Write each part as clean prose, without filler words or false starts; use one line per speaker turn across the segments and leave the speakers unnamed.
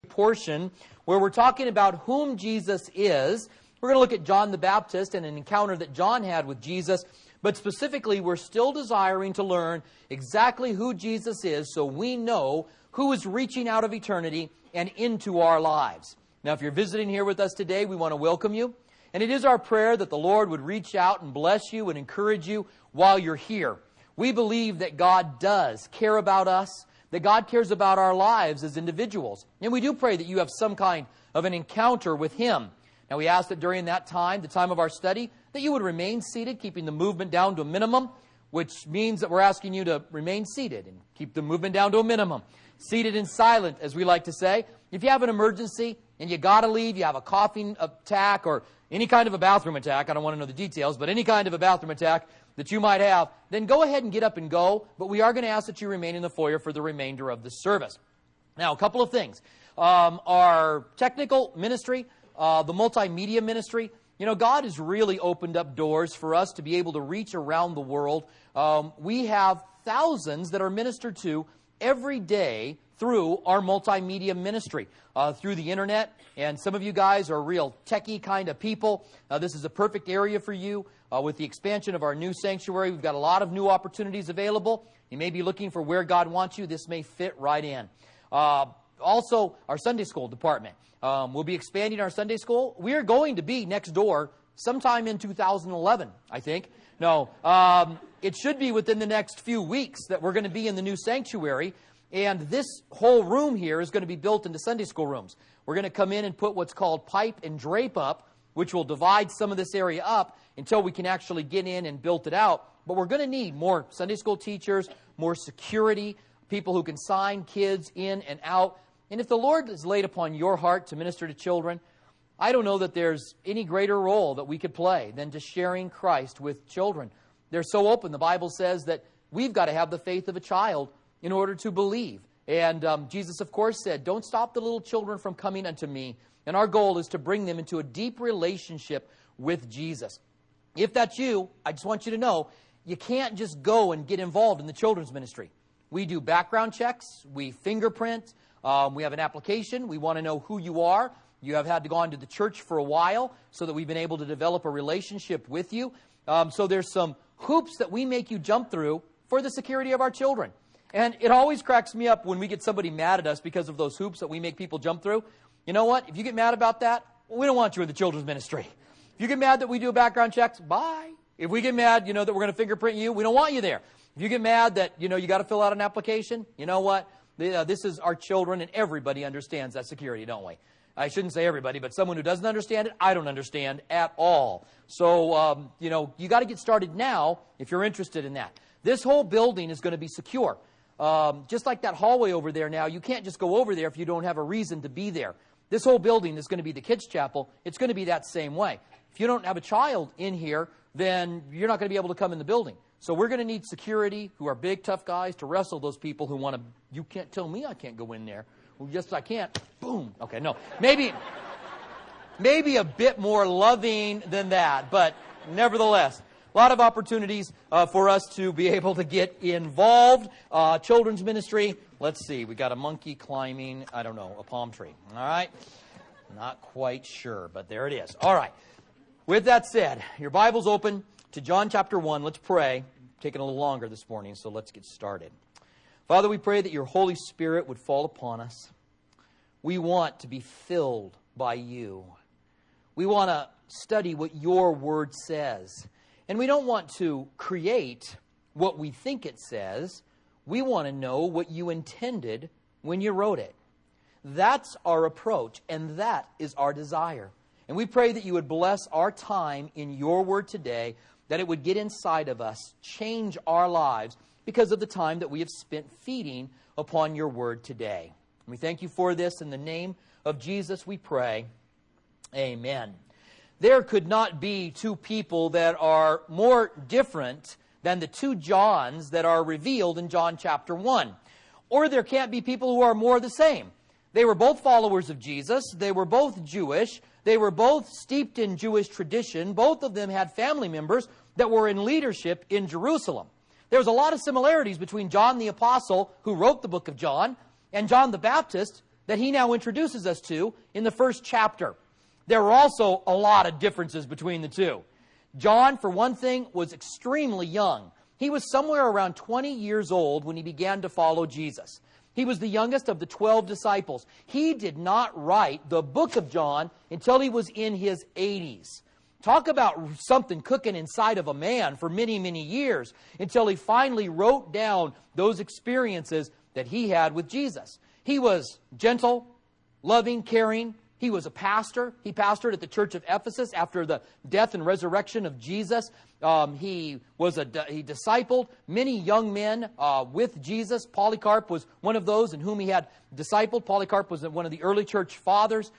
portion where we're talking about whom Jesus is. We're going to look at John the Baptist and an encounter that John had with Jesus. But specifically, we're still desiring to learn exactly who Jesus is so we know who is reaching out of eternity and into our lives. Now, if you're visiting here with us today, we want to welcome you. And it is our prayer that the Lord would reach out and bless you and encourage you while you're here. We believe that God does care about us, that God cares about our lives as individuals. And we do pray that you have some kind of an encounter with Him. Now, we ask that during that time, the time of our study, that you would remain seated, keeping the movement down to a minimum, which means that we're asking you to remain seated and keep the movement down to a minimum. Seated and silent, as we like to say. If you have an emergency and you got to leave, you have a coughing attack or any kind of a bathroom attack, I don't want to know the details, but any kind of a bathroom attack that you might have, then go ahead and get up and go. But we are going to ask that you remain in the foyer for the remainder of the service. Now, a couple of things. Our technical ministry, the multimedia ministry, you know, God has really opened up doors for us to be able to reach around the world. We have thousands that are ministered to every day through our multimedia ministry, through the internet. And some of you guys are real techie kind of people. This is a perfect area for you. With the expansion of our new sanctuary, we've got a lot of new opportunities available. You may be looking for where God wants you. This may fit right in. Also, our Sunday school department. We'll be expanding our Sunday school. We are going to be next door sometime in 2011, I think. No, it should be within the next few weeks that we're going to be in the new sanctuary. And this whole room here is going to be built into Sunday school rooms. We're going to come in and put what's called pipe and drape up, which will divide some of this area up until we can actually get in and build it out. But we're going to need more Sunday school teachers, more security, people who can sign kids in and out. And if the Lord has laid upon your heart to minister to children, I don't know that there's any greater role that we could play than just sharing Christ with children. They're so open. The Bible says that we've got to have the faith of a child in order to believe. And Jesus, of course, said, don't stop the little children from coming unto me. And our goal is to bring them into a deep relationship with Jesus. If that's you, I just want you to know, you can't just go and get involved in the children's ministry. We do background checks. We fingerprint. We have an application. We want to know who you are. You have had to go on to the church for a while so that we've been able to develop a relationship with you. So there's some hoops that we make you jump through for the security of our children. And it always cracks me up when we get somebody mad at us because of those hoops that we make people jump through. You know what? If you get mad about that, we don't want you in the children's ministry. If you get mad that we do background checks, bye. If we get mad, that we're going to fingerprint you, we don't want you there. If you get mad that, you got to fill out an application, you know what? This is our children, and everybody understands that security, don't we? I shouldn't say everybody, but someone who doesn't understand it, I don't understand at all. So, you got to get started now if you're interested in that. This whole building is going to be secure. Just like that hallway over there now, you can't just go over there if you don't have a reason to be there. This whole building is going to be the kids' chapel. It's going to be that same way. If you don't have a child in here, then you're not going to be able to come in the building. So we're going to need security who are big, tough guys to wrestle those people who want to, you can't tell me I can't go in there. Well, yes, I can't. Boom. Okay, no. Maybe a bit more loving than that, but nevertheless, a lot of opportunities for us to be able to get involved. Children's ministry. Let's see. We got a monkey climbing, I don't know, a palm tree. All right. Not quite sure, but there it is. All right. With that said, your Bible's open to John chapter 1. Let's pray. Taking a little longer this morning, so let's get started. Father, we pray that your Holy Spirit would fall upon us. We want to be filled by you. We want to study what your word says. And we don't want to create what we think it says. We want to know what you intended when you wrote it. That's our approach, and that is our desire. And we pray that you would bless our time in your word today, that it would get inside of us, change our lives because of the time that we have spent feeding upon your word today. And we thank you for this. In the name of Jesus, we pray. Amen. There could not be two people that are more different than the two Johns that are revealed in John chapter 1. Or there can't be people who are more the same. They were both followers of Jesus. They were both Jewish. They were both steeped in Jewish tradition. Both of them had family members that were in leadership in Jerusalem. There's a lot of similarities between John the Apostle, who wrote the book of John, and John the Baptist, that he now introduces us to in the first chapter. There were also a lot of differences between the two. John, for one thing, was extremely young. He was somewhere around 20 years old when he began to follow Jesus. He was the youngest of the 12 disciples. He did not write the book of John until he was in his 80s. Talk about something cooking inside of a man for many, many years until he finally wrote down those experiences that he had with Jesus. He was gentle, loving, caring. He was a pastor. He pastored at the church of Ephesus after the death and resurrection of Jesus. He discipled many young men with Jesus. Polycarp was one of those in whom he had discipled. Polycarp was one of the early church fathers.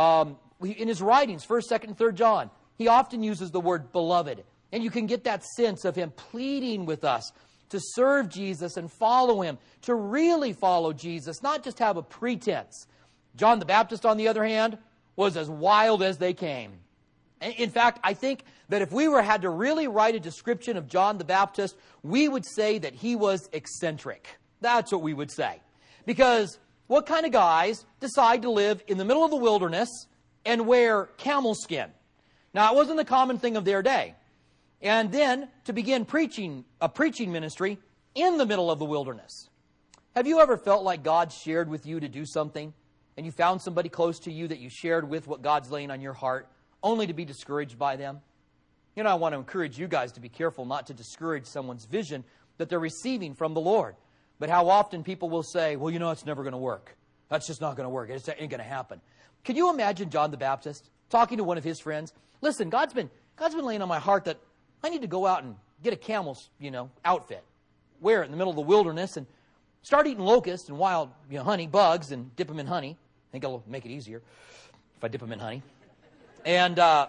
In his writings, 1st, 2nd, and 3rd John, he often uses the word beloved. And you can get that sense of him pleading with us to serve Jesus and follow him, to really follow Jesus, not just have a pretense. John the Baptist, on the other hand, was as wild as they came. In fact, I think that if we had to really write a description of John the Baptist, we would say that he was eccentric. That's what we would say. Because what kind of guys decide to live in the middle of the wilderness and wear camel skin? Now, it wasn't the common thing of their day. And then to begin a preaching ministry in the middle of the wilderness. Have you ever felt like God shared with you to do something, and you found somebody close to you that you shared with what God's laying on your heart, only to be discouraged by them? You know, I want to encourage you guys to be careful not to discourage someone's vision that they're receiving from the Lord. But how often people will say, well, you know, it's never going to work. That's just not going to work. It ain't going to happen. Can you imagine John the Baptist talking to one of his friends? Listen, God's been laying on my heart that I need to go out and get a camel's, outfit, wear it in the middle of the wilderness, and start eating locusts and wild, honey, bugs, and dip them in honey. I think it'll make it easier if I dip them in honey. And and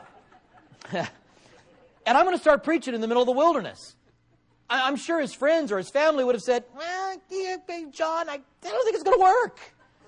I'm going to start preaching in the middle of the wilderness. I'm sure his friends or his family would have said, well, John, I don't think it's going to work.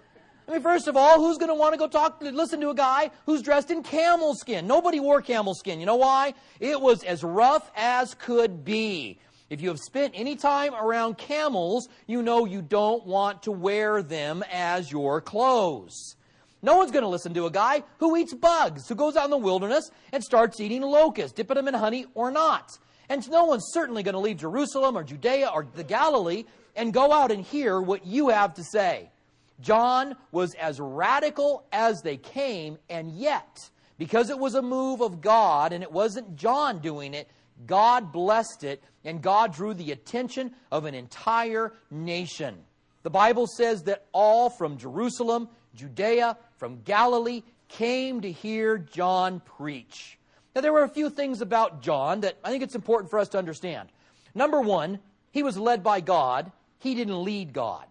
I mean, first of all, who's going to want to go listen to a guy who's dressed in camel skin? Nobody wore camel skin. You know why? It was as rough as could be. If you have spent any time around camels, you know you don't want to wear them as your clothes. No one's going to listen to a guy who eats bugs, who goes out in the wilderness and starts eating locusts, dipping them in honey or not. And no one's certainly going to leave Jerusalem or Judea or the Galilee and go out and hear what you have to say. John was as radical as they came, and yet, because it was a move of God and it wasn't John doing it, God blessed it, and God drew the attention of an entire nation. The Bible says that all from Jerusalem, Judea, from Galilee came to hear John preach. Now, there were a few things about John that I think it's important for us to understand. Number one, he was led by God. He didn't lead God.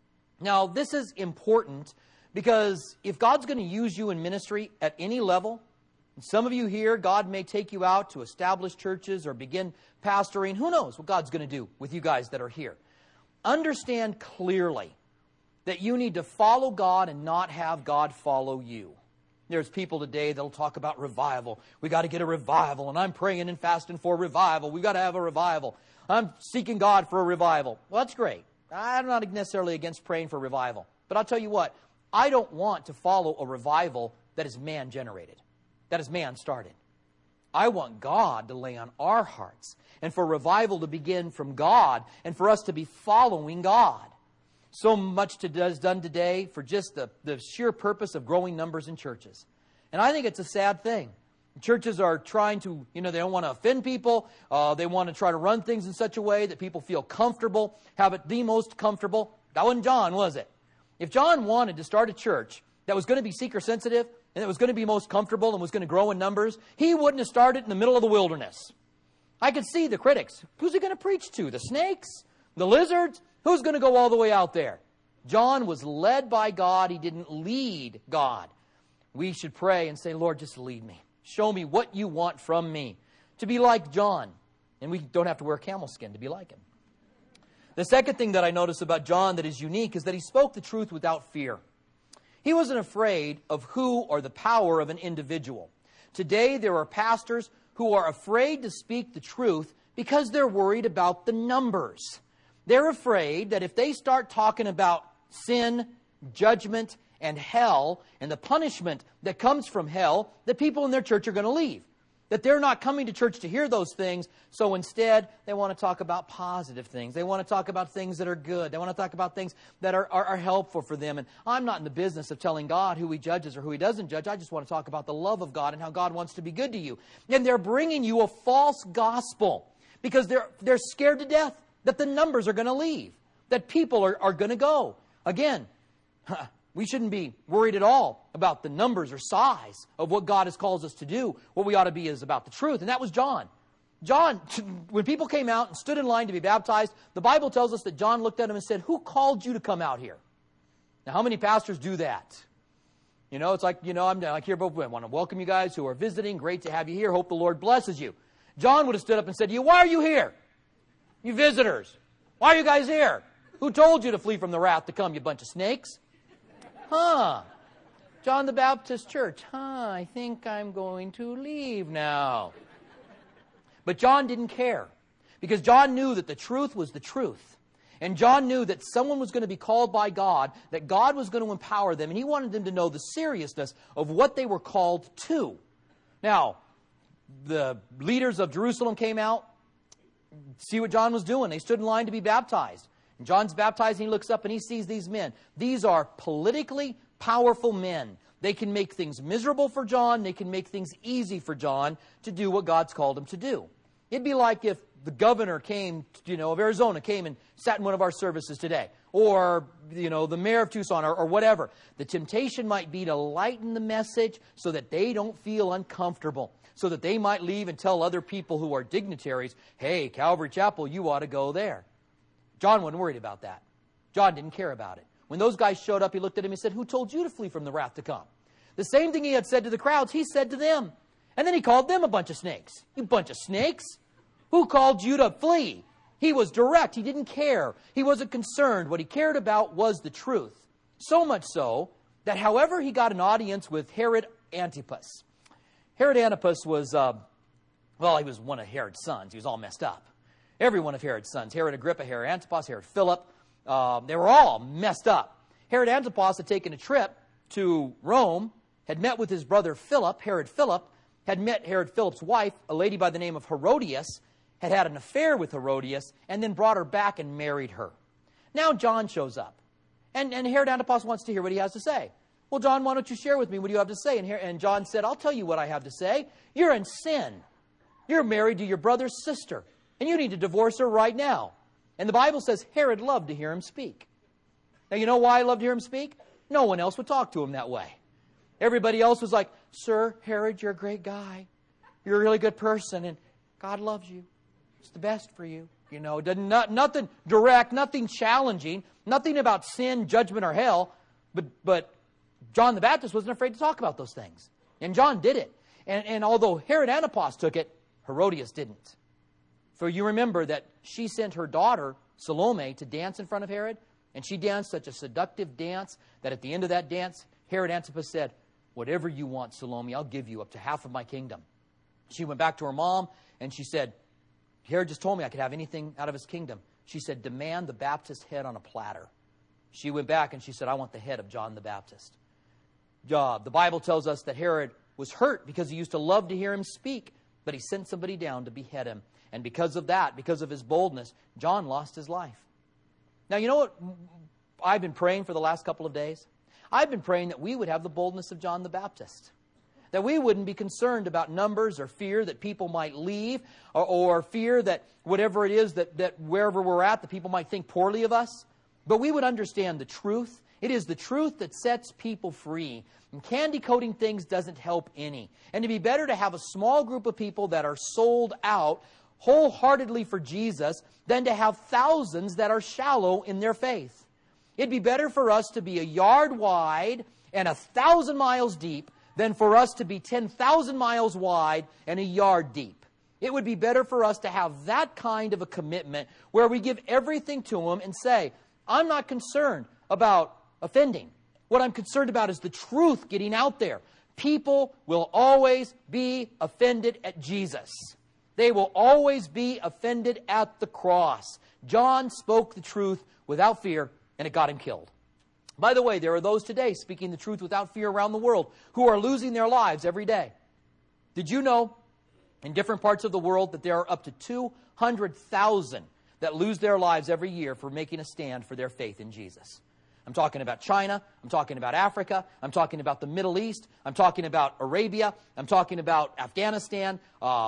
Now, this is important because if God's going to use you in ministry at any level, and some of you here, God may take you out to establish churches or begin pastoring. Who knows what God's going to do with you guys that are here. Understand clearly that you need to follow God and not have God follow you. There's people today that'll talk about revival. We got to get a revival, and I'm praying and fasting for revival. We got to have a revival. I'm seeking God for a revival. Well, that's great. I'm not necessarily against praying for revival. But I'll tell you what, I don't want to follow a revival that is man-generated, that is man-started. I want God to lay on our hearts, and for revival to begin from God, and for us to be following God. So much is done today for just the sheer purpose of growing numbers in churches. And I think it's a sad thing. Churches are trying to, they don't want to offend people. They want to try to run things in such a way that people feel comfortable, have it the most comfortable. That wasn't John, was it? If John wanted to start a church that was going to be seeker sensitive and that was going to be most comfortable and was going to grow in numbers, he wouldn't have started in the middle of the wilderness. I could see the critics. Who's he going to preach to? The snakes? The lizards? Who's going to go all the way out there? John was led by God. He didn't lead God. We should pray and say, Lord, just lead me. Show me what you want from me to be like John. And we don't have to wear camel skin to be like him. The second thing that I notice about John that is unique is that he spoke the truth without fear. He wasn't afraid of who or the power of an individual. Today there are pastors who are afraid to speak the truth because they're worried about the numbers. They're afraid that if they start talking about sin, judgment, and hell and the punishment that comes from hell, that people in their church are going to leave. That they're not coming to church to hear those things, so instead they want to talk about positive things. They want to talk about things that are good. They want to talk about things that are helpful for them. And I'm not in the business of telling God who He judges or who He doesn't judge. I just want to talk about the love of God and how God wants to be good to you. And they're bringing you a false gospel because they're scared to death that the numbers are going to leave, that people are going to go. Again, we shouldn't be worried at all about the numbers or size of what God has called us to do. What we ought to be is about the truth. And that was John. John, when people came out and stood in line to be baptized, the Bible tells us that John looked at him and said, "Who called you to come out here?" Now, how many pastors do that? You know, it's like, I'm like here, but I want to welcome you guys who are visiting. Great to have you here. Hope the Lord blesses you. John would have stood up and said to you, "Why are you here? You visitors. Why are you guys here? Who told you to flee from the wrath to come, you bunch of snakes?" John the Baptist Church. I think I'm going to leave now. But John didn't care, because John knew that the truth was the truth. And John knew that someone was going to be called by God, that God was going to empower them, and he wanted them to know the seriousness of what they were called to. Now, the leaders of Jerusalem came out, see what John was doing. They stood in line to be baptized. And John's baptized, and he looks up and he sees these men. These are politically powerful men. They can make things miserable for John. They can make things easy for John to do what God's called him to do. It'd be like if the governor came, of Arizona came and sat in one of our services today. Or, the mayor of Tucson or whatever. The temptation might be to lighten the message so that they don't feel uncomfortable. So that they might leave and tell other people who are dignitaries, "Hey, Calvary Chapel, you ought to go there." John wasn't worried about that. John didn't care about it. When those guys showed up, he looked at him and said, "Who told you to flee from the wrath to come?" The same thing he had said to the crowds, he said to them. And then he called them a bunch of snakes. "You bunch of snakes? Who called you to flee?" He was direct. He didn't care. He wasn't concerned. What he cared about was the truth. So much so that however he got an audience with Herod Antipas. Herod Antipas was, he was one of Herod's sons. He was all messed up. Every one of Herod's sons, Herod Agrippa, Herod Antipas, Herod Philip, they were all messed up. Herod Antipas had taken a trip to Rome, had met with his brother Philip. Herod Philip had met Herod Philip's wife, a lady by the name of Herodias, had had an affair with Herodias, and then brought her back and married her. Now John shows up, and Herod Antipas wants to hear what he has to say. "Well, John, why don't you share with me what you have to say?" And John said, "I'll tell you what I have to say. You're in sin. You're married to your brother's sister. And you need to divorce her right now." And the Bible says Herod loved to hear him speak. Now, you know why he loved to hear him speak? No one else would talk to him that way. Everybody else was like, "Sir, Herod, you're a great guy. You're a really good person, and God loves you. It's the best for you." Nothing direct, nothing challenging, nothing about sin, judgment, or hell. But John the Baptist wasn't afraid to talk about those things. And John did it. And although Herod Antipas took it, Herodias didn't. For you remember that she sent her daughter, Salome, to dance in front of Herod. And she danced such a seductive dance that at the end of that dance, Herod Antipas said, "Whatever you want, Salome, I'll give you up to half of my kingdom." She went back to her mom and she said, "Herod just told me I could have anything out of his kingdom." She said, "Demand the Baptist's head on a platter." She went back and she said, "I want the head of John the Baptist." The Bible tells us that Herod was hurt because he used to love to hear him speak, but he sent somebody down to behead him. And because of that, because of his boldness, John lost his life. Now, you know what I've been praying for the last couple of days? I've been praying that we would have the boldness of John the Baptist. That we wouldn't be concerned about numbers or fear that people might leave or fear that whatever it is that wherever we're at, the people might think poorly of us. But we would understand the truth. It is the truth that sets people free. And candy coating things doesn't help any. And it'd be better to have a small group of people that are sold out wholeheartedly for Jesus than to have thousands that are shallow in their faith. It'd be better for us to be a yard wide and 1,000 miles deep than for us to be 10,000 miles wide and a yard deep. It would be better for us to have that kind of a commitment where we give everything to Him and say, "I'm not concerned about offending. What I'm concerned about is the truth getting out there." People will always be offended at Jesus. They will always be offended at the cross. John spoke the truth without fear, and it got him killed. By the way, there are those today speaking the truth without fear around the world who are losing their lives every day. Did you know in different parts of the world that there are up to 200,000 that lose their lives every year for making a stand for their faith in Jesus? I'm talking about China. I'm talking about Africa. I'm talking about the Middle East. I'm talking about Arabia. I'm talking about Afghanistan,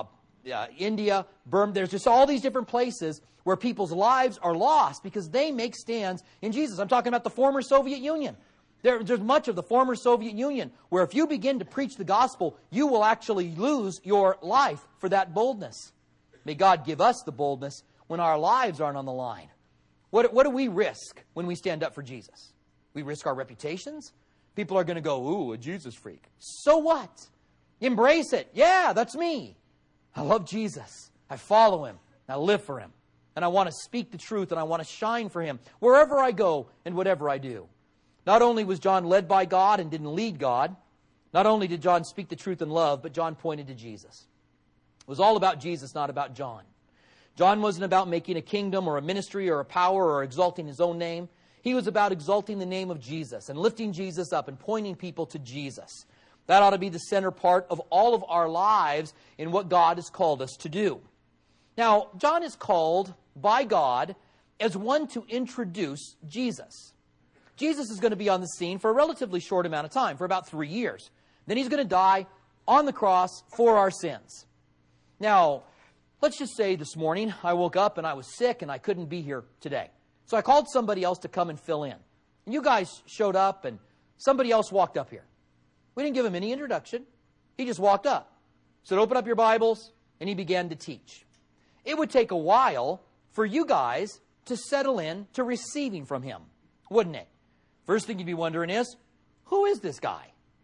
India, Burma. There's just all these different places where people's lives are lost because they make stands in Jesus. I'm talking about the former Soviet Union. There's much of the former Soviet Union where if you begin to preach the gospel, you will actually lose your life for that boldness. May God give us the boldness when our lives aren't on the line. What do we risk when we stand up for Jesus? We risk our reputations. People are going to go, ooh, a Jesus freak. So what? Embrace it. Yeah, that's me. I love Jesus. I follow Him. I live for Him. And I want to speak the truth and I want to shine for Him wherever I go and whatever I do. Not only was John led by God and didn't lead God, not only did John speak the truth in love, but John pointed to Jesus. It was all about Jesus, not about John. John wasn't about making a kingdom or a ministry or a power or exalting his own name. He was about exalting the name of Jesus and lifting Jesus up and pointing people to Jesus. That ought to be the center part of all of our lives in what God has called us to do. Now, John is called by God as one to introduce Jesus. Jesus is going to be on the scene for a relatively short amount of time, for about 3 years. Then He's going to die on the cross for our sins. Now, let's just say this morning I woke up and I was sick and I couldn't be here today. So I called somebody else to come and fill in. And you guys showed up and somebody else walked up here. We didn't give him any introduction. He just walked up. Said, open up your Bibles, and he began to teach. It would take a while for you guys to settle in to receiving from him, wouldn't it? First thing you'd be wondering is, who is this guy?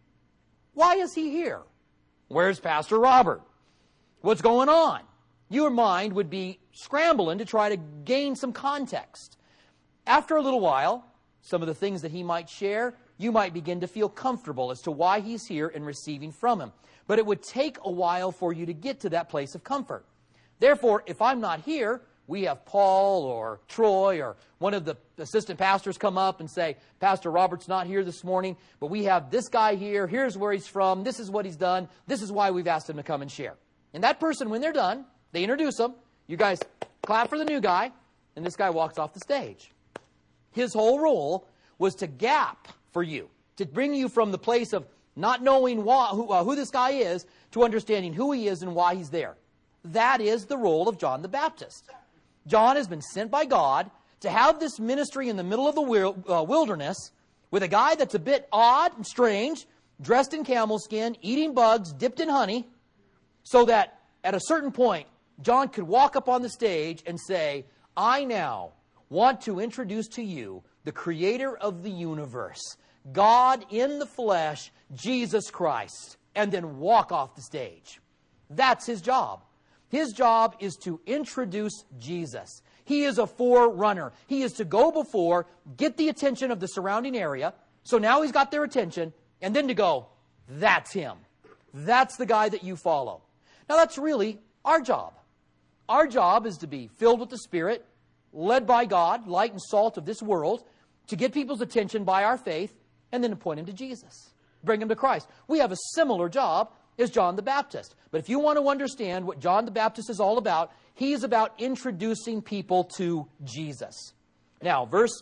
Why is he here? Where's Pastor Robert? What's going on? Your mind would be scrambling to try to gain some context. After a little while, some of the things that he might share, you might begin to feel comfortable as to why he's here and receiving from him. But it would take a while for you to get to that place of comfort. Therefore, if I'm not here, we have Paul or Troy or one of the assistant pastors come up and say, Pastor Robert's not here this morning, but we have this guy here. Here's where he's from. This is what he's done. This is why we've asked him to come and share. And that person, when they're done, they introduce him. You guys clap for the new guy, and this guy walks off the stage. His whole role was to gap for you, to bring you from the place of not knowing who this guy is to understanding who he is and why he's there. That is the role of John the Baptist. John has been sent by God to have this ministry in the middle of the wilderness with a guy that's a bit odd and strange, dressed in camel skin, eating bugs, dipped in honey, so that at a certain point, John could walk up on the stage and say, I now want to introduce to you the creator of the universe, God in the flesh, Jesus Christ, and then walk off the stage. That's his job. His job is to introduce Jesus. He is a forerunner. He is to go before, get the attention of the surrounding area, so now he's got their attention, and then to go, that's him. That's the guy that you follow. Now that's really our job. Our job is to be filled with the Spirit, led by God, light and salt of this world, to get people's attention by our faith, and then to point them to Jesus. Bring them to Christ. We have a similar job as John the Baptist. But if you want to understand what John the Baptist is all about, he's about introducing people to Jesus. Now, verse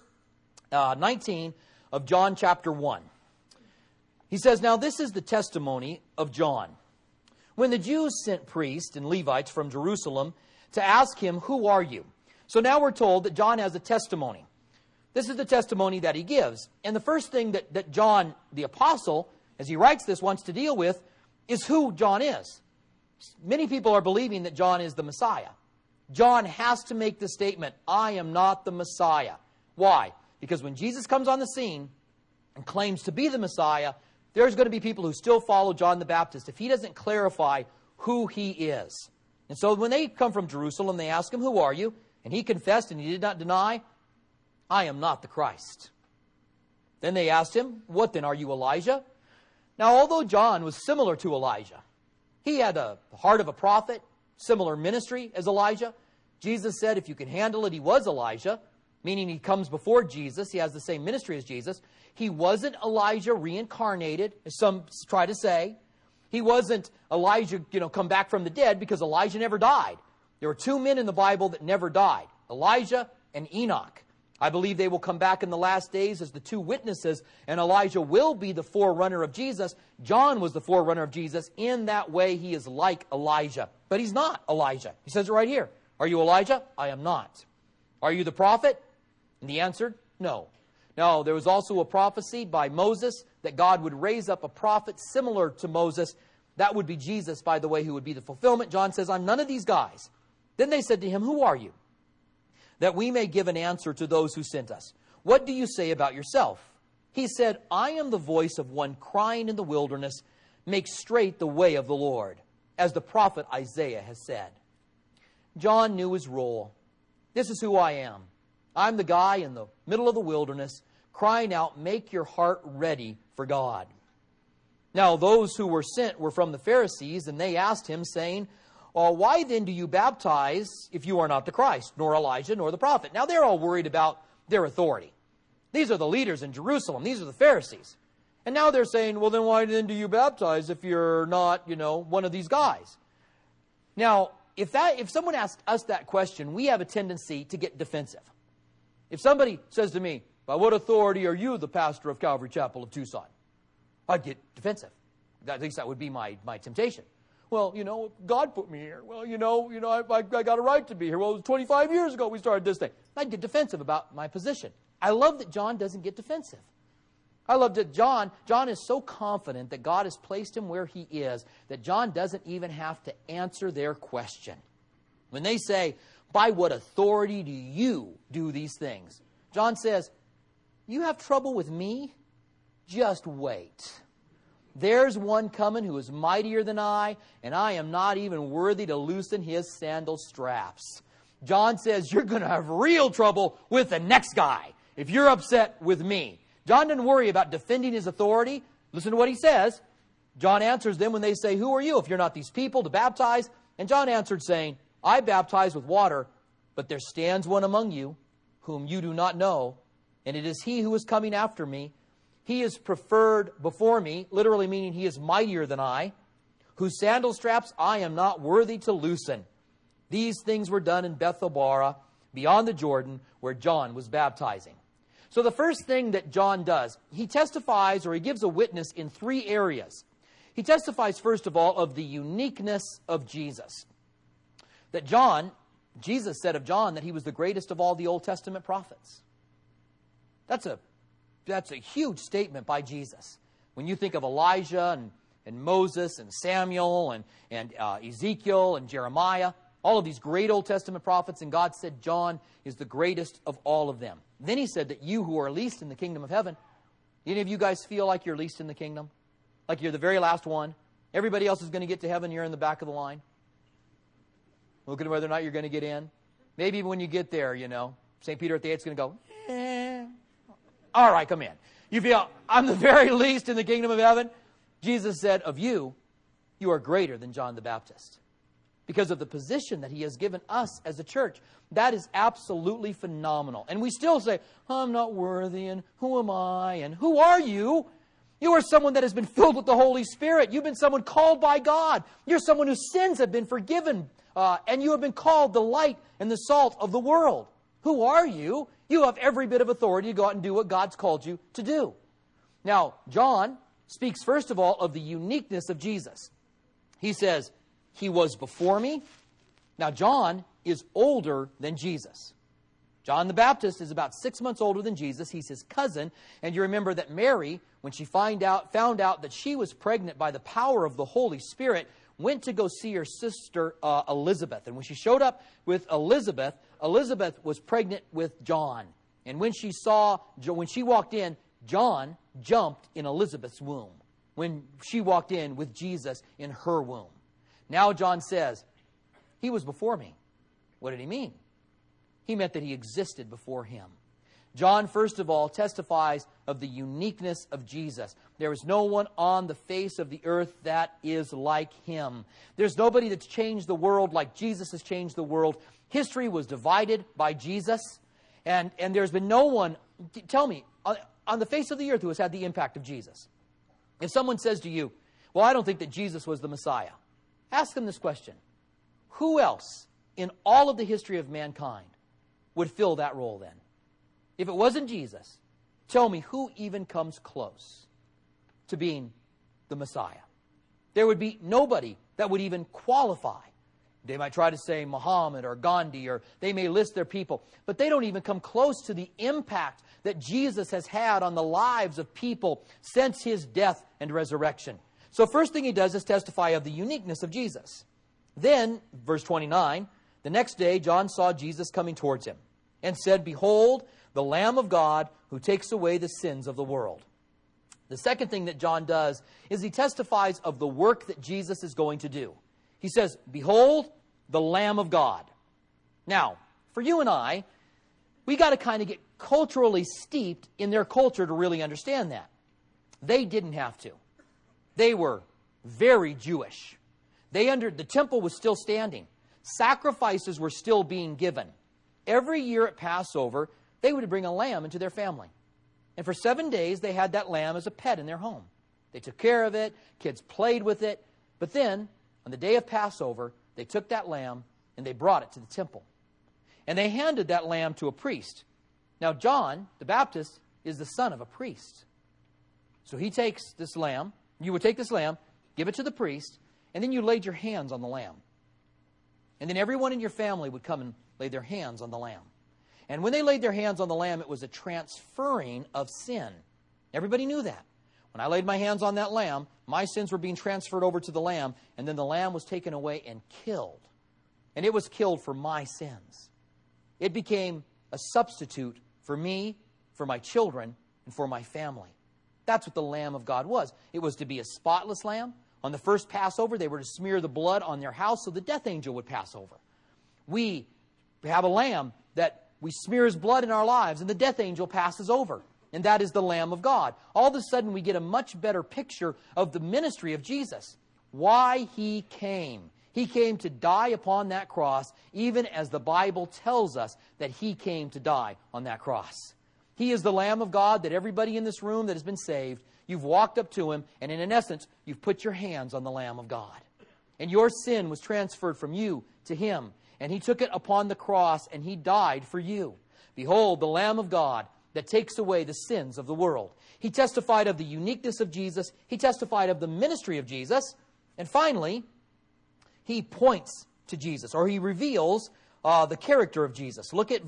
19 of John chapter 1. He says, now this is the testimony of John. When the Jews sent priests and Levites from Jerusalem to ask him, who are you? So now we're told that John has a testimony. This is the testimony that he gives. And the first thing that John, the apostle, as he writes this, wants to deal with is who John is. Many people are believing that John is the Messiah. John has to make the statement, I am not the Messiah. Why? Because when Jesus comes on the scene and claims to be the Messiah, there's going to be people who still follow John the Baptist if he doesn't clarify who he is. And so when they come from Jerusalem, they ask him, who are you? And he confessed and he did not deny, I am not the Christ. Then they asked him, what then, are you Elijah? Now, although John was similar to Elijah, he had the heart of a prophet, similar ministry as Elijah. Jesus said if you can handle it, he was Elijah, meaning he comes before Jesus. He has the same ministry as Jesus. He wasn't Elijah reincarnated, as some try to say. He wasn't Elijah, come back from the dead, because Elijah never died. There were two men in the Bible that never died, Elijah and Enoch. I believe they will come back in the last days as the two witnesses, and Elijah will be the forerunner of Jesus. John was the forerunner of Jesus. In that way, he is like Elijah. But he's not Elijah. He says it right here. Are you Elijah? I am not. Are you the prophet? And the answer, no. Now, there was also a prophecy by Moses that God would raise up a prophet similar to Moses. That would be Jesus, by the way, who would be the fulfillment. John says, I'm none of these guys. Then they said to him, who are you? That we may give an answer to those who sent us. What do you say about yourself? He said, I am the voice of one crying in the wilderness, make straight the way of the Lord, as the prophet Isaiah has said. John knew his role. This is who I am. I'm the guy in the middle of the wilderness crying out, make your heart ready for God. Now, those who were sent were from the Pharisees, and they asked him, saying, why then do you baptize if you are not the Christ, nor Elijah, nor the prophet? Now, they're all worried about their authority. These are the leaders in Jerusalem. These are the Pharisees. And now they're saying, well, then why then do you baptize if you're not, one of these guys? Now, if someone asks us that question, we have a tendency to get defensive. If somebody says to me, by what authority are you the pastor of Calvary Chapel of Tucson? I'd get defensive. At least that would be my temptation. Well, God put me here. Well, I got a right to be here. Well, it was 25 years ago we started this thing. I'd get defensive about my position. I love that John doesn't get defensive. I love that John is so confident that God has placed him where he is that John doesn't even have to answer their question. When they say, by what authority do you do these things? John says, you have trouble with me? Just wait. There's one coming who is mightier than I, and I am not even worthy to loosen his sandal straps. John says, you're going to have real trouble with the next guy if you're upset with me. John didn't worry about defending his authority. Listen to what he says. John answers them when they say, who are you if you're not these people to baptize? And John answered saying, I baptize with water, but there stands one among you whom you do not know, and it is he who is coming after me. He is preferred before me, literally meaning he is mightier than I, whose sandal straps I am not worthy to loosen. These things were done in Bethabara, beyond the Jordan, where John was baptizing. So the first thing that John does, he testifies or he gives a witness in three areas. He testifies, first of all, of the uniqueness of Jesus. That Jesus said of John that he was the greatest of all the Old Testament prophets. That's a huge statement by Jesus. When you think of Elijah and Moses and Samuel and Ezekiel and Jeremiah, all of these great Old Testament prophets, and God said John is the greatest of all of them. Then he said that you who are least in the kingdom of heaven, any of you guys feel like you're least in the kingdom? Like you're the very last one? Everybody else is going to get to heaven, you're in the back of the line? Looking at whether or not you're going to get in. Maybe when you get there, St. Peter at the 8th is going to go, all right, come in. You feel, I'm the very least in the kingdom of heaven? Jesus said, of you, you are greater than John the Baptist. Because of the position that he has given us as a church. That is absolutely phenomenal. And we still say, I'm not worthy, and who am I, and who are you? You are someone that has been filled with the Holy Spirit. You've been someone called by God. You're someone whose sins have been forgiven. And you have been called the light and the salt of the world. Who are you? You have every bit of authority to go out and do what God's called you to do. Now, John speaks first of all of the uniqueness of Jesus. He says, he was before me. Now, John is older than Jesus. John the Baptist is about 6 months older than Jesus. He's his cousin. And you remember that Mary, when she found out that she was pregnant by the power of the Holy Spirit, went to go see her sister Elizabeth. And when she showed up with Elizabeth, Elizabeth was pregnant with John. And when she walked in, John jumped in Elizabeth's womb when she walked in with Jesus in her womb. Now John says, he was before me. What did he mean? He meant that he existed before him. John, first of all, testifies of the uniqueness of Jesus. There is no one on the face of the earth that is like him. There's nobody that's changed the world like Jesus has changed the world. History was divided by Jesus. And there's been no one, tell me, on the face of the earth who has had the impact of Jesus. If someone says to you, well, I don't think that Jesus was the Messiah, ask them this question. Who else in all of the history of mankind would fill that role then? If it wasn't Jesus, tell me who even comes close to being the Messiah. There would be nobody that would even qualify. They might try to say Muhammad or Gandhi, or they may list their people, but they don't even come close to the impact that Jesus has had on the lives of people since his death and resurrection. So first thing he does is testify of the uniqueness of Jesus. Then, verse 29, the next day John saw Jesus coming towards him and said, Behold, the Lamb of God who takes away the sins of the world. The second thing that John does is he testifies of the work that Jesus is going to do. He says, Behold, the Lamb of God. Now, for you and I, we got to kind of get culturally steeped in their culture to really understand that. They didn't have to. They were very Jewish. The temple was still standing. Sacrifices were still being given. Every year at Passover, they would bring a lamb into their family. And for 7 days, they had that lamb as a pet in their home. They took care of it. Kids played with it. But then, on the day of Passover, they took that lamb and they brought it to the temple. And they handed that lamb to a priest. Now, John the Baptist is the son of a priest. So he takes this lamb. You would take this lamb, give it to the priest, and then you laid your hands on the lamb. And then everyone in your family would come and lay their hands on the lamb. And when they laid their hands on the lamb, it was a transferring of sin. Everybody knew that. When I laid my hands on that lamb, my sins were being transferred over to the lamb, and then the lamb was taken away and killed. And it was killed for my sins. It became a substitute for me, for my children, and for my family. That's what the Lamb of God was. It was to be a spotless lamb. On the first Passover, they were to smear the blood on their house so the death angel would pass over. We have a lamb that we smear his blood in our lives, and the death angel passes over. And that is the Lamb of God. All of a sudden, we get a much better picture of the ministry of Jesus. Why he came. He came to die upon that cross, even as the Bible tells us that he came to die on that cross. He is the Lamb of God that everybody in this room that has been saved, you've walked up to him, and in essence, you've put your hands on the Lamb of God. And your sin was transferred from you to him. And he took it upon the cross, and he died for you. Behold, the Lamb of God that takes away the sins of the world. He testified of the uniqueness of Jesus. He testified of the ministry of Jesus. And finally, he points to Jesus, or he reveals the character of Jesus. Look at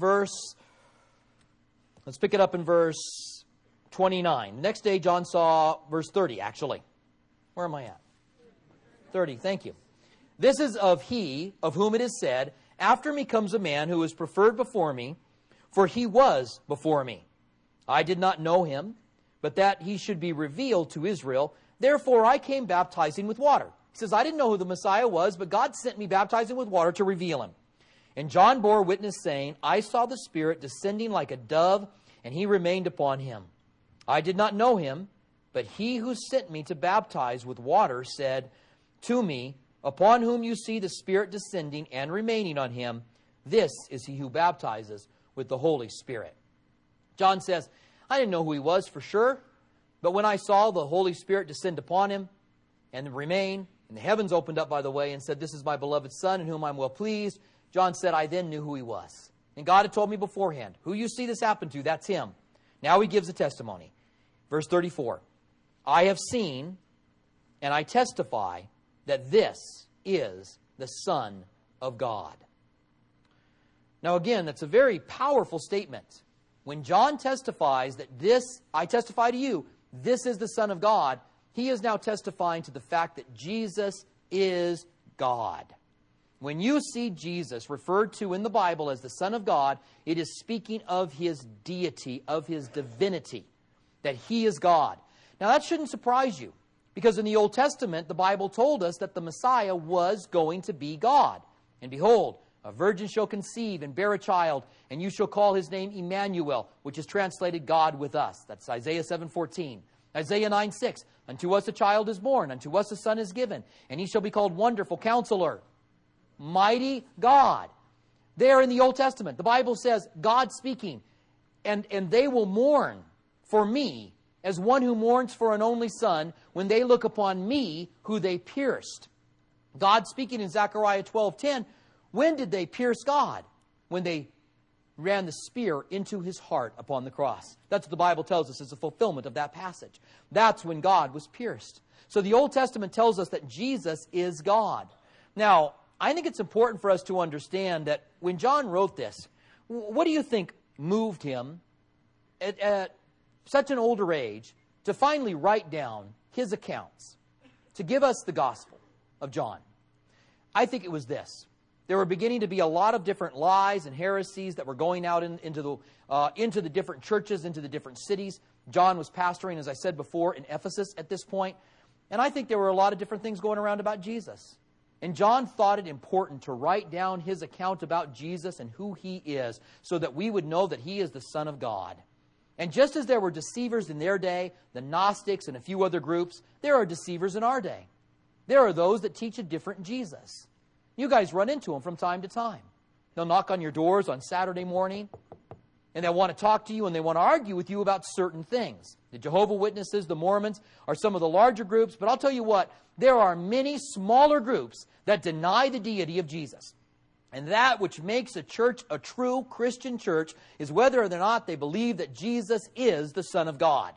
let's pick it up in verse 29. The next day, John saw verse 30, actually. Where am I at? 30, thank you. This is of he of whom it is said, After me comes a man who is preferred before me, for he was before me. I did not know him, but that he should be revealed to Israel. Therefore I came baptizing with water. He says, I didn't know who the Messiah was, but God sent me baptizing with water to reveal him. And John bore witness, saying, I saw the Spirit descending like a dove, and he remained upon him. I did not know him, but he who sent me to baptize with water said to me, Upon whom you see the Spirit descending and remaining on him, this is he who baptizes with the Holy Spirit. John says, I didn't know who he was for sure, but when I saw the Holy Spirit descend upon him and remain, and the heavens opened up, by the way, and said, This is my beloved Son, in whom I'm well pleased, John said, I then knew who he was. And God had told me beforehand, who you see this happen to, that's him. Now he gives a testimony. Verse 34, I have seen, and I testify, that this is the Son of God. Now again, that's a very powerful statement. When John testifies that I testify to you, this is the Son of God, he is now testifying to the fact that Jesus is God. When you see Jesus referred to in the Bible as the Son of God, it is speaking of his deity, of his divinity, that he is God. Now that shouldn't surprise you, because in the Old Testament, the Bible told us that the Messiah was going to be God. And behold, a virgin shall conceive and bear a child, and you shall call his name Emmanuel, which is translated God with us. That's Isaiah 7:14. Isaiah 9:6, Unto us a child is born, unto us a son is given, and he shall be called Wonderful Counselor, Mighty God. There in the Old Testament, the Bible says God speaking, and they will mourn for me, as one who mourns for an only son, when they look upon me, who they pierced. God speaking in Zechariah 12:10, when did they pierce God? When they ran the spear into his heart upon the cross. That's what the Bible tells us is a fulfillment of that passage. That's when God was pierced. So the Old Testament tells us that Jesus is God. Now, I think it's important for us to understand that when John wrote this, what do you think moved him at such an older age to finally write down his accounts, to give us the Gospel of John? I think it was this. There were beginning to be a lot of different lies and heresies that were going out into the different churches, into the different cities. John was pastoring, as I said before, in Ephesus at this point. And I think there were a lot of different things going around about Jesus. And John thought it important to write down his account about Jesus and who he is so that we would know that he is the Son of God. And just as there were deceivers in their day, the Gnostics and a few other groups, there are deceivers in our day. There are those that teach a different Jesus. You guys run into them from time to time. They'll knock on your doors on Saturday morning, and they want to talk to you, and they want to argue with you about certain things. The Jehovah's Witnesses, the Mormons, are some of the larger groups, but I'll tell you what, there are many smaller groups that deny the deity of Jesus. And that which makes a church a true Christian church is whether or not they believe that Jesus is the Son of God.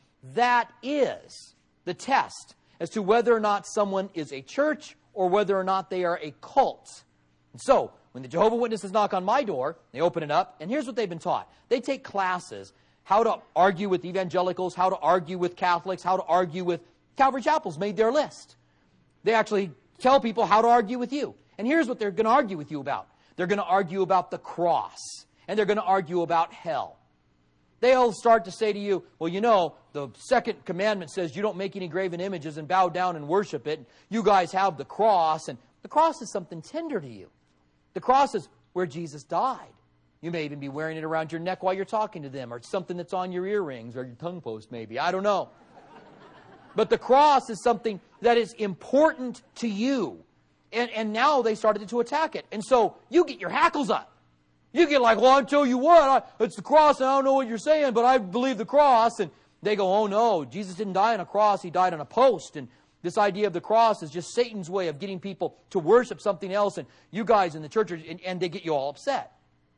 That is the test as to whether or not someone is a church or whether or not they are a cult. And so, when the Jehovah's Witnesses knock on my door, they open it up, and here's what they've been taught. They take classes, how to argue with evangelicals, how to argue with Catholics, how to argue with... Calvary Chapel's made their list. They actually tell people how to argue with you. And here's what they're going to argue with you about. They're going to argue about the cross, and they're going to argue about hell. They'll start to say to you, well, you know, the second commandment says you don't make any graven images and bow down and worship it. You guys have the cross, and the cross is something tender to you. The cross is where Jesus died. You may even be wearing it around your neck while you're talking to them, or it's something that's on your earrings or your tongue post maybe. I don't know. But the cross is something that is important to you. And now they started to attack it. And so you get your hackles up. You get like, well, I'll tell you what, it's the cross, and I don't know what you're saying, but I believe the cross. And they go, oh no, Jesus didn't die on a cross, he died on a post. And this idea of the cross is just Satan's way of getting people to worship something else, and you guys in the church, and they get you all upset.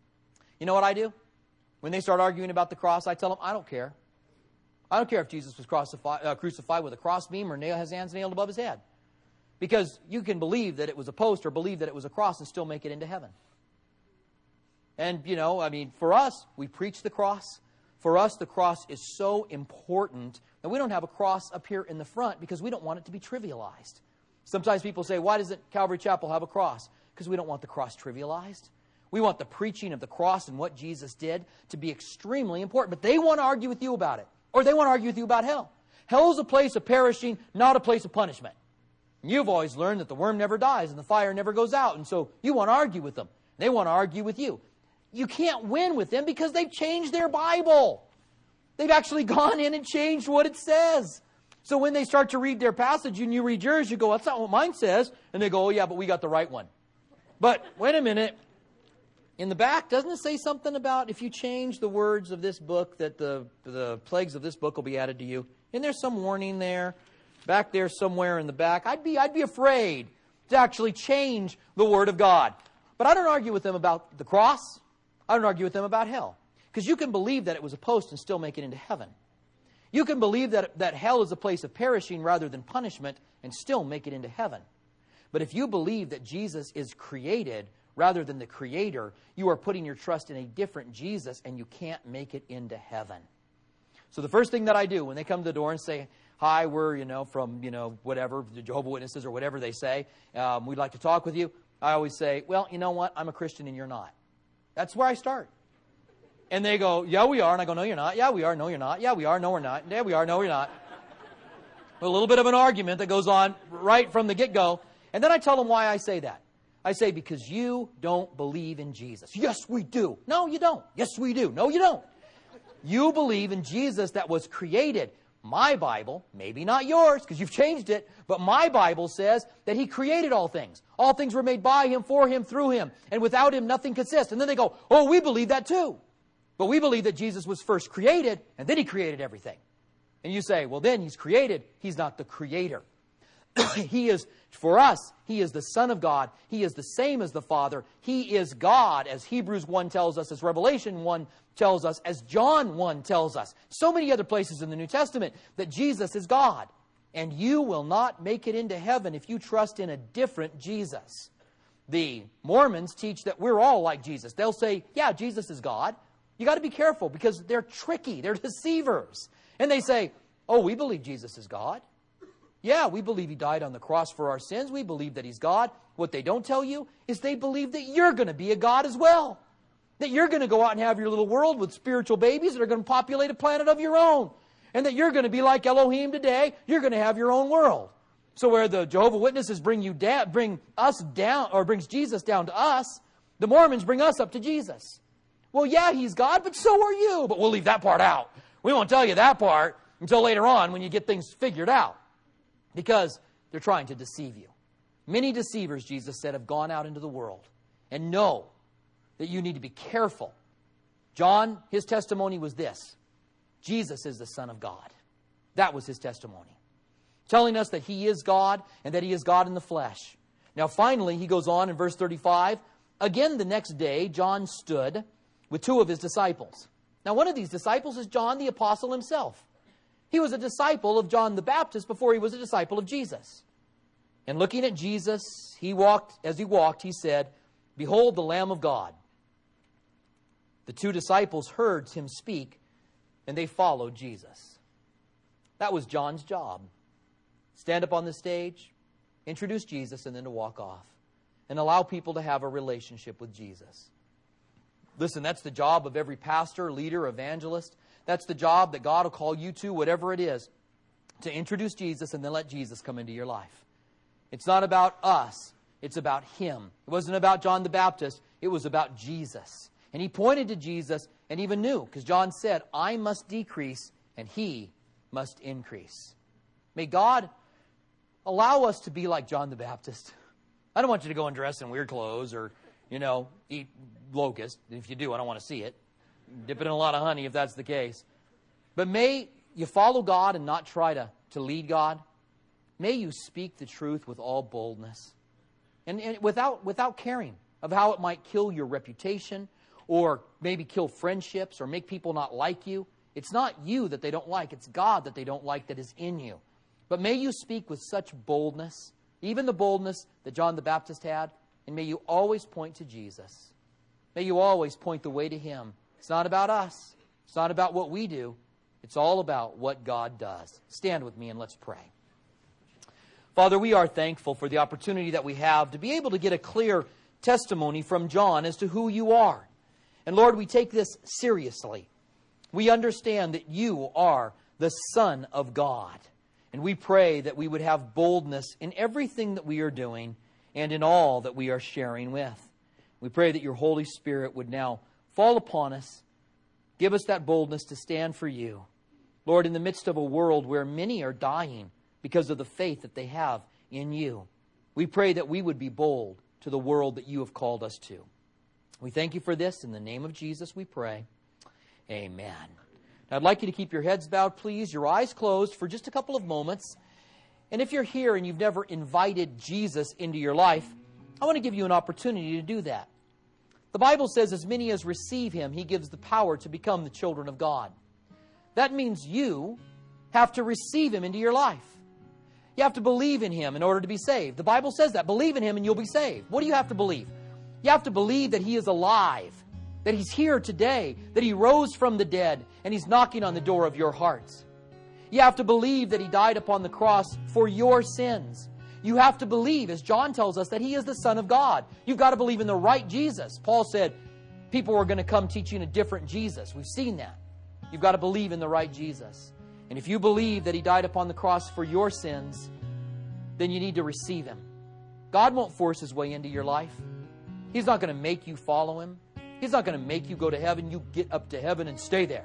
You know what I do? When they start arguing about the cross, I tell them, I don't care. I don't care if Jesus was crucified with a crossbeam or his hands nailed above his head. Because you can believe that it was a post or believe that it was a cross and still make it into heaven. And, you know, I mean, for us, we preach the cross. For us, the cross is so important that we don't have a cross up here in the front because we don't want it to be trivialized. Sometimes people say, why doesn't Calvary Chapel have a cross? Because we don't want the cross trivialized. We want the preaching of the cross and what Jesus did to be extremely important. But they want to argue with you about it. Or they want to argue with you about hell. Hell is a place of perishing, not a place of punishment. And you've always learned that the worm never dies and the fire never goes out. And so you want to argue with them. They want to argue with you. You can't win with them because they've changed their Bible. They've actually gone in and changed what it says. So when they start to read their passage and you read yours, you go, that's not what mine says. And they go, oh yeah, but we got the right one. But wait a minute. In the back, doesn't it say something about if you change the words of this book that the plagues of this book will be added to you? Isn't there some warning there? Back there somewhere in the back. I'd be afraid to actually change the Word of God. But I don't argue with them about the cross. I don't argue with them about hell. Because you can believe that it was a post and still make it into heaven. You can believe that hell is a place of perishing rather than punishment and still make it into heaven. But if you believe that Jesus is created rather than the creator, you are putting your trust in a different Jesus and you can't make it into heaven. So the first thing that I do when they come to the door and say, hi, we're, from, whatever, the Jehovah's Witnesses or whatever they say, we'd like to talk with you. I always say, well, you know what? I'm a Christian and you're not. That's where I start. And they go, yeah, we are. And I go, no, you're not. Yeah, we are. No, you're not. Yeah, we are. No, we're not. Yeah, we are. No, we're not. A little bit of an argument that goes on right from the get-go. And then I tell them why I say that. I say, because you don't believe in Jesus. Yes, we do. No, you don't. Yes, we do. No, you don't. You believe in Jesus that was created. My Bible, maybe not yours, because you've changed it, but my Bible says that he created all things. All things were made by him, for him, through him. And without him, nothing consists. And then they go, oh, we believe that too. But we believe that Jesus was first created, and then He created everything. And you say, well, then He's created. He's not the creator. He is, for us, He is the Son of God. He is the same as the Father. He is God, as Hebrews 1 tells us, as Revelation 1 tells us, as John 1 tells us. So many other places in the New Testament that Jesus is God. And you will not make it into heaven if you trust in a different Jesus. The Mormons teach that we're all like Jesus. They'll say, yeah, Jesus is God. You got to be careful because they're tricky. They're deceivers. And they say, oh, we believe Jesus is God. Yeah, we believe He died on the cross for our sins. We believe that He's God. What they don't tell you is they believe that you're going to be a God as well. That you're going to go out and have your little world with spiritual babies that are going to populate a planet of your own. And that you're going to be like Elohim today. You're going to have your own world. So where the Jehovah's Witnesses bring us down, or brings Jesus down to us, the Mormons bring us up to Jesus. Well, yeah, He's God, but so are you. But we'll leave that part out. We won't tell you that part until later on when you get things figured out. Because they're trying to deceive you. Many deceivers, Jesus said, have gone out into the world. And know that you need to be careful. John, his testimony was this. Jesus is the Son of God. That was his testimony. Telling us that He is God and that He is God in the flesh. Now finally, he goes on in verse 35. Again the next day, John stood with two of his disciples. Now one of these disciples is John the Apostle himself. He was a disciple of John the Baptist before he was a disciple of Jesus. And looking at Jesus, as he walked, he said, Behold the Lamb of God. The two disciples heard him speak, and they followed Jesus. That was John's job. Stand up on the stage, introduce Jesus, and then to walk off. And allow people to have a relationship with Jesus. Listen, that's the job of every pastor, leader, evangelist. That's the job that God will call you to, whatever it is, to introduce Jesus and then let Jesus come into your life. It's not about us. It's about Him. It wasn't about John the Baptist. It was about Jesus. And he pointed to Jesus and even knew, because John said, I must decrease and He must increase. May God allow us to be like John the Baptist. I don't want you to go and dress in weird clothes or, eat locust. If you do, I don't want to see it. Dip it in a lot of honey if that's the case. But may you follow God and not try to lead God. May you speak the truth with all boldness. And without caring of how it might kill your reputation or maybe kill friendships or make people not like you. It's not you that they don't like. It's God that they don't like that is in you. But may you speak with such boldness, even the boldness that John the Baptist had, and may you always point to Jesus. May you always point the way to Him. It's not about us. It's not about what we do. It's all about what God does. Stand with me and let's pray. Father, we are thankful for the opportunity that we have to be able to get a clear testimony from John as to who You are. And Lord, we take this seriously. We understand that You are the Son of God. And we pray that we would have boldness in everything that we are doing and in all that we are sharing with. We pray that Your Holy Spirit would now fall upon us. Give us that boldness to stand for You. Lord, in the midst of a world where many are dying because of the faith that they have in You, we pray that we would be bold to the world that You have called us to. We thank You for this. In the name of Jesus we pray. Amen. Now, I'd like you to keep your heads bowed, please, your eyes closed for just a couple of moments. And if you're here and you've never invited Jesus into your life, I want to give you an opportunity to do that. The Bible says, as many as receive Him, He gives the power to become the children of God. That means you have to receive Him into your life. You have to believe in Him in order to be saved. The Bible says that. Believe in Him and you'll be saved. What do you have to believe? You have to believe that He is alive, that He's here today, that He rose from the dead, and He's knocking on the door of your hearts. You have to believe that He died upon the cross for your sins. You have to believe, as John tells us, that He is the Son of God. You've got to believe in the right Jesus. Paul said people were going to come teaching a different Jesus. We've seen that. You've got to believe in the right Jesus. And if you believe that He died upon the cross for your sins, then you need to receive Him. God won't force His way into your life. He's not going to make you follow Him. He's not going to make you go to heaven. You get up to heaven and stay there.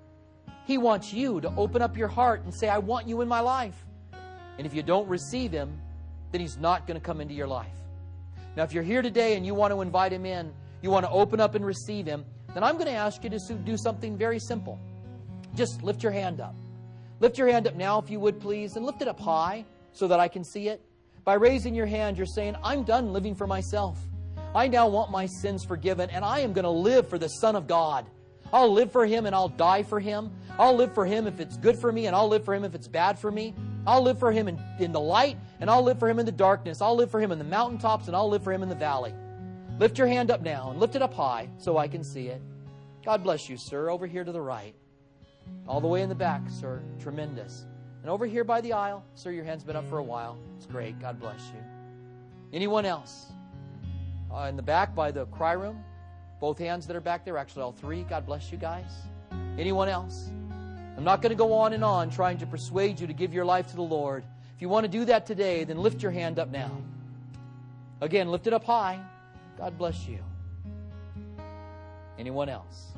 He wants you to open up your heart and say, I want You in my life. And if you don't receive Him, then He's not going to come into your life. Now, if you're here today and you want to invite Him in, you want to open up and receive Him, then I'm going to ask you to do something very simple. Just lift your hand up. Lift your hand up now, if you would, please, and lift it up high so that I can see it. By raising your hand, you're saying, I'm done living for myself. I now want my sins forgiven, and I am going to live for the Son of God. I'll live for Him, and I'll die for Him. I'll live for Him if it's good for me, and I'll live for Him if it's bad for me. I'll live for Him in the light, and I'll live for Him in the darkness. I'll live for Him in the mountaintops, and I'll live for Him in the valley. Lift your hand up now, and lift it up high so I can see it. God bless you, sir. Over here to the right. All the way in the back, sir. Tremendous. And over here by the aisle, sir, your hand's been up for a while. It's great. God bless you. Anyone else? In the back by the cry room? Both hands that are back there, actually all three. God bless you guys. Anyone else? I'm not going to go on and on trying to persuade you to give your life to the Lord. If you want to do that today, then lift your hand up now. Again, lift it up high. God bless you. Anyone else?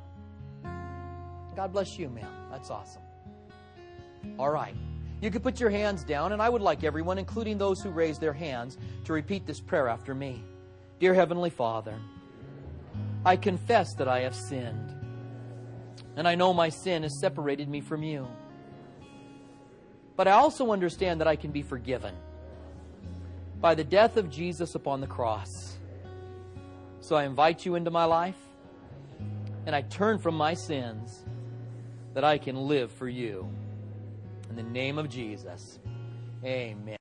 God bless you, ma'am. That's awesome. All right. You can put your hands down, and I would like everyone, including those who raised their hands, to repeat this prayer after me. Dear Heavenly Father, I confess that I have sinned, and I know my sin has separated me from you. But I also understand that I can be forgiven by the death of Jesus upon the cross. So I invite you into my life, and I turn from my sins that I can live for you. In the name of Jesus, amen.